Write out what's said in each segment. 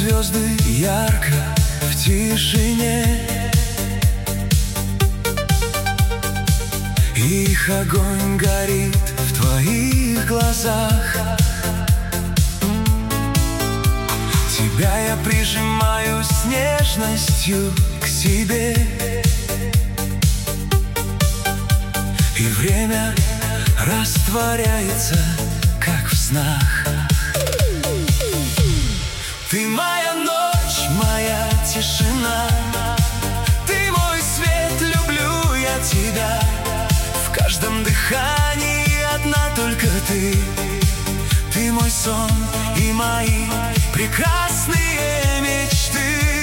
звезды ярко в тишине, их огонь горит в твоих глазах. Тебя я прижимаю с нежностью к себе, и время растворяется, как в снах. Ты моя ночь, моя тишина, ты мой свет, люблю я тебя. В каждом дыхании одна только ты. Ты мой сон и мои прекрасные мечты.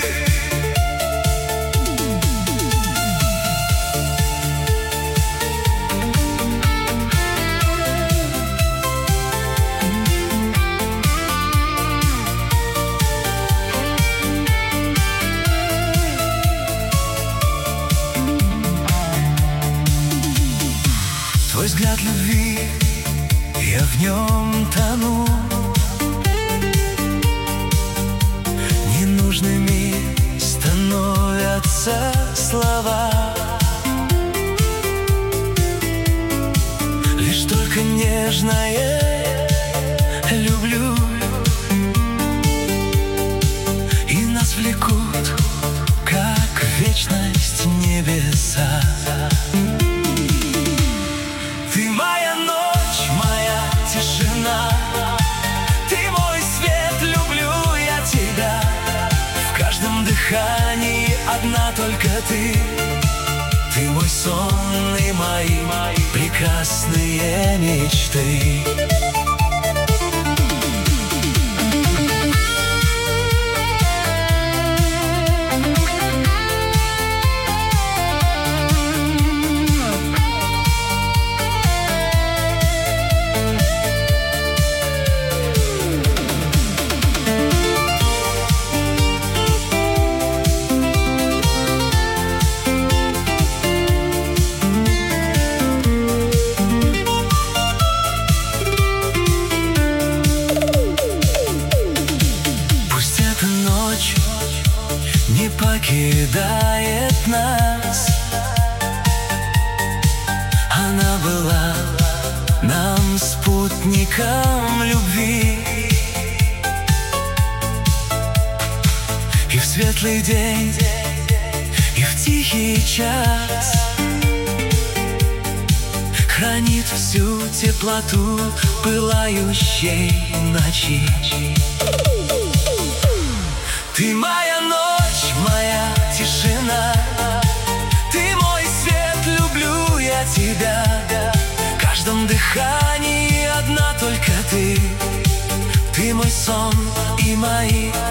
Твой взгляд любви, я в нем тону. Ненужными становятся слова, лишь только нежное люблю, и нас влекут, как в вечность небеса. Ты моя ночь, моя тишина, ты мой свет, люблю я тебя. В каждом дыхании одна только ты. Ты мой сон и мои прекрасные мечты. Не покидает нас, она была нам спутником любви. И в светлый день, и в тихий час хранит всю теплоту пылающей ночи. Ты моя ночь, моя тишина, ты мой свет, люблю я тебя. В каждом дыхании одна только ты. Ты мой сон и мои